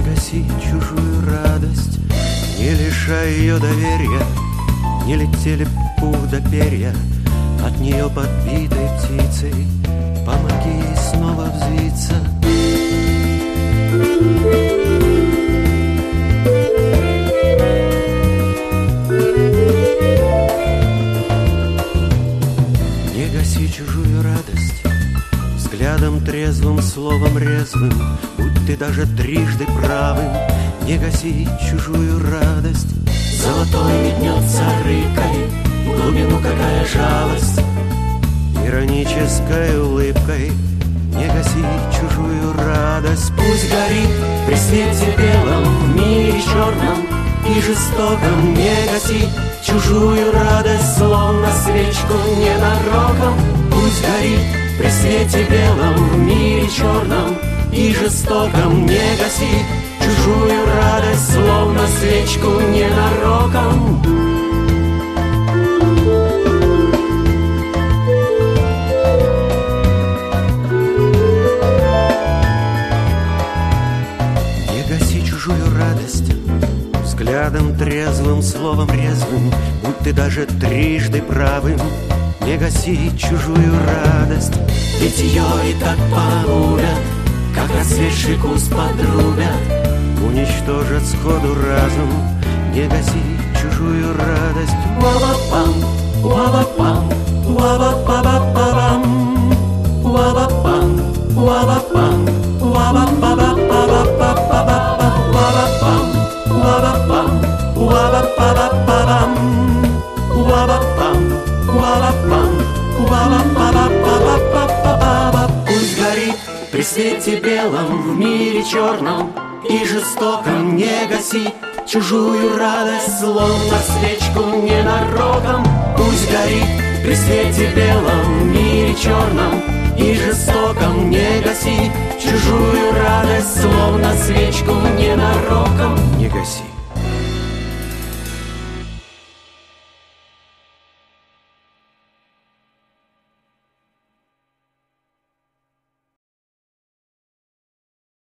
гаси чужую радость, не лишай ее доверия. Не летели пух до перья от нее подбитой птицей. Помоги ей снова взвиться. Не гаси чужую радость взглядом трезвым, словом резвым, будь ты даже трижды правым. Не гаси чужую радость. Золотой метнется рыбкой в глубину, какая жалость. Иронической улыбкой не гаси чужую радость. Пусть горит при свете белом, в мире черном и жестоком. Не гаси чужую радость, словно свечку ненароком. Пусть горит при свете белом, в мире черном и жестоком. Не гаси чужую радость, словно свечку ненароком. Не гаси чужую радость взглядом трезвым, словом резвым, будь ты даже трижды правым. Не гаси чужую радость, ведь ее и так погубят, как расцветший куст подрубят, уничтожат сходу разум. Не гаси чужую радость. Уа-ба-пам, уа-ба-пам, уа-ба-па-ба-па-бам, уа-ба-пам, уа-ба-пам, уа-ба-па-ба-па-ба-па-ба-ба, уа-ба-пам, уа-ба-пам, уа-ба-па-ба-па-бам, уа-ба-пам, уа-ба-пам, уа-ба-па-ба-па-ба-ба-ба-ба. Пусть горит при свете белом, в мире черном и жестоком. Не гаси чужую радость, словно свечку ненароком. Пусть горит при свете белом, в мире черном и жестоком. Не гаси чужую радость, словно свечку ненароком. Не гаси.